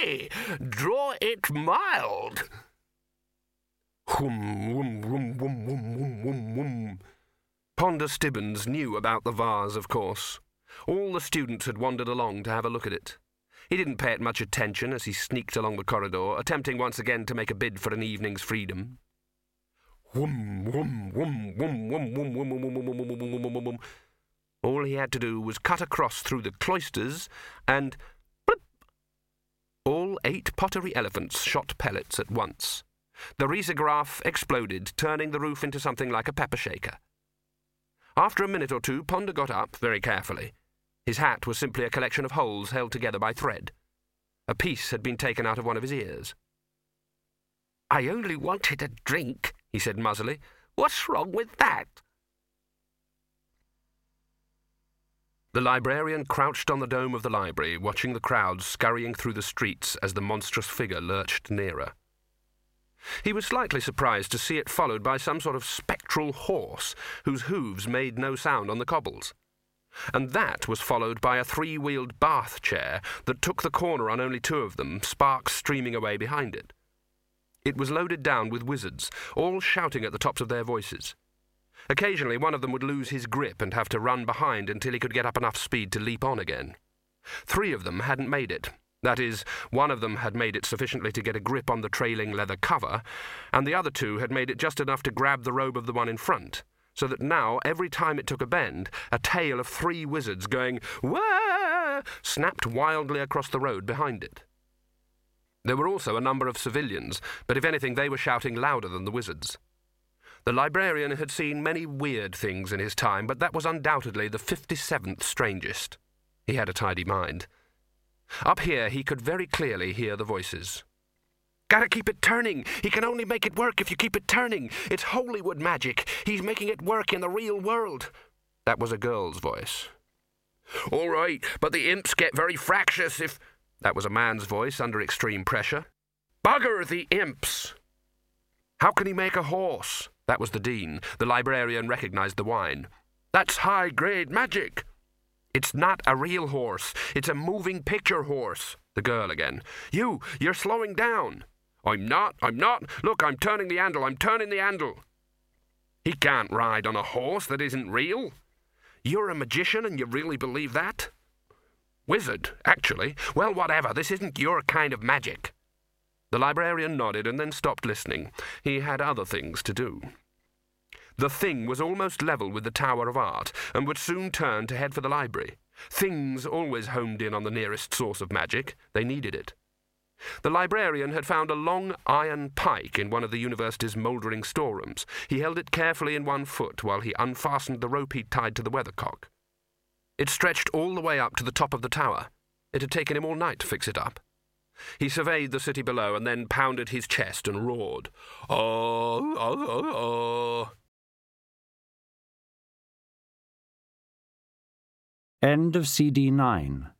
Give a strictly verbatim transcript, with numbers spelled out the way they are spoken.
Say, draw it mild. Whum, whum, whum, whum, whum, whum, whum, whum. Ponder Stibbons knew about the vase, of course. All the students had wandered along to have a look at it. He didn't pay it much attention as he sneaked along the corridor, attempting once again to make a bid for an evening's freedom. Whum, whum, whum, whum, whum, whum, whum, whum, whum, whum, whum, whum, whum, whum, whum. All he had to do was cut across through the cloisters and... blip! All eight pottery elephants shot pellets at once. The risograph exploded, turning the roof into something like a pepper shaker. After a minute or two, Ponder got up very carefully. His hat was simply a collection of holes held together by thread. A piece had been taken out of one of his ears. "I only wanted a drink," he said muzzily. "What's wrong with that?" The librarian crouched on the dome of the library, watching the crowds scurrying through the streets as the monstrous figure lurched nearer. He was slightly surprised to see it followed by some sort of spectral horse whose hooves made no sound on the cobbles. And that was followed by a three-wheeled bath chair that took the corner on only two of them, sparks streaming away behind it. It was loaded down with wizards, all shouting at the tops of their voices. Occasionally one of them would lose his grip and have to run behind until he could get up enough speed to leap on again. Three of them hadn't made it. That is, one of them had made it sufficiently to get a grip on the trailing leather cover, and the other two had made it just enough to grab the robe of the one in front, so that now, every time it took a bend, a tail of three wizards going, "Wah!" snapped wildly across the road behind it. There were also a number of civilians, but if anything they were shouting louder than the wizards. The librarian had seen many weird things in his time, but that was undoubtedly the fifty-seventh strangest. He had a tidy mind. Up here he could very clearly hear the voices. "Gotta keep it turning! He can only make it work if you keep it turning! It's Holywood magic! He's making it work in the real world!" That was a girl's voice. "All right, but the imps get very fractious if..." That was a man's voice under extreme pressure. "Bugger the imps!" "How can he make a horse?" That was the dean. The librarian recognized the whine. "That's high-grade magic!" "It's not a real horse. It's a moving picture horse." The girl again. "You, you're slowing down." "I'm not, I'm not. Look, I'm turning the handle, I'm turning the handle." "He can't ride on a horse that isn't real." "You're a magician and you really believe that?" "Wizard, actually. Well, whatever, this isn't your kind of magic." The librarian nodded and then stopped listening. He had other things to do. The thing was almost level with the Tower of Art, and would soon turn to head for the library. Things always homed in on the nearest source of magic. They needed it. The librarian had found a long iron pike in one of the university's mouldering storerooms. He held it carefully in one foot while he unfastened the rope he'd tied to the weathercock. It stretched all the way up to the top of the tower. It had taken him all night to fix it up. He surveyed the city below and then pounded his chest and roared, "Oh, oh, oh, oh." End of C D nine.